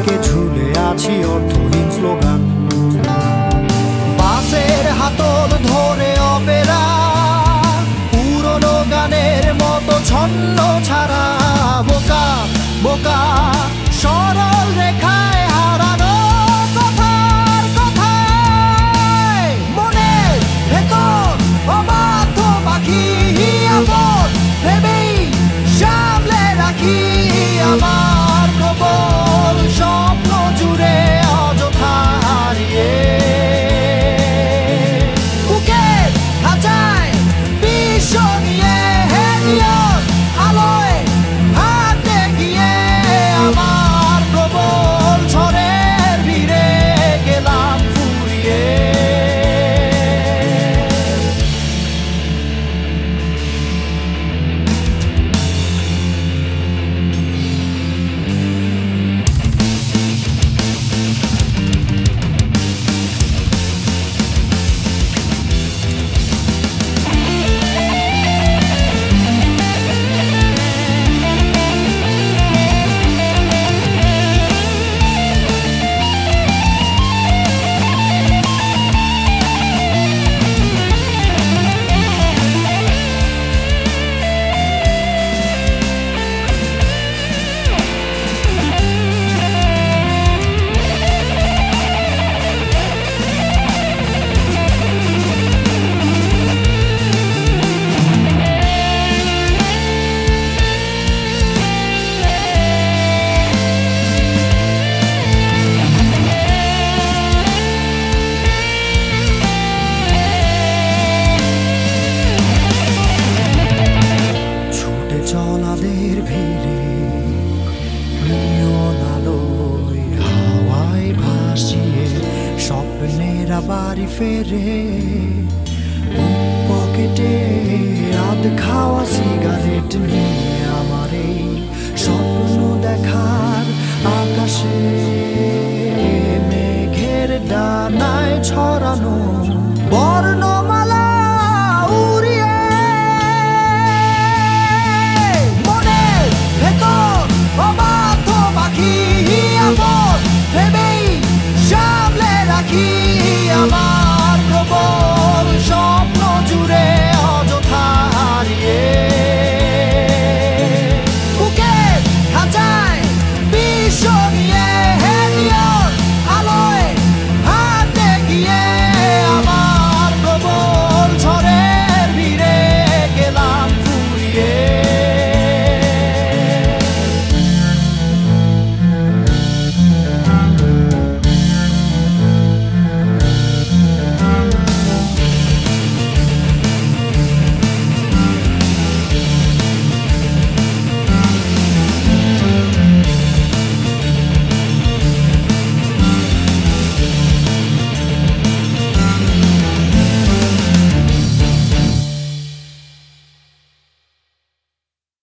থেকে ঝুলে আছি অর্থহীন স্লোগান। বাসের হাতল ধরে অপেরা পুরনো গানের মতো ছন্ন ছাড়া বোকা বোকা সরল রেখায় হারানো কথার কথায় মনের ভেতর অবাধ্য পাখি আপন ভেবেই সামলে রাখি আমার প্রবল স্বপ্ন জুড়ে অযথা হারিয়ে বুকের খাঁচায় বিশ্ব নিয়ে হেলিয়র আলোয় হাতে গিয়ে আমার প্রবল ঝড়ের ভিড়ে গেলাম ফুরিয়ে। চলাদের ভিড়ে নিয়ন আলোয় হাওয়ায় ভাসিয়ে স্বপ্নের বাড়ি ফেরে পকেটে আধ খাওয়া সিগারেট নিয়ে আমার এই স্বপ্ন দেখার আকাশে মেঘের ডানায় ছড়ানো